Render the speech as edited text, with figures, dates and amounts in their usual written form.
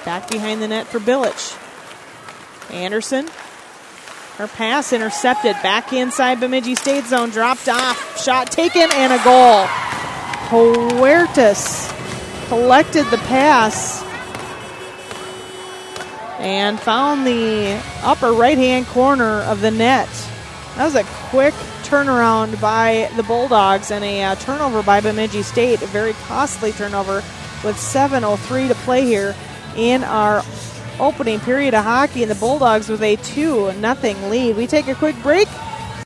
Back behind the net for Bilic. Anderson. Her pass intercepted. Back inside Bemidji State zone. Dropped off. Shot taken and a goal. Huertas collected the pass and found the upper right-hand corner of the net. That was a quick turnaround by the Bulldogs and a turnover by Bemidji State. A very costly turnover with 7:03 to play here in our opening period of hockey, and the Bulldogs with a 2-0 lead. We take a quick break.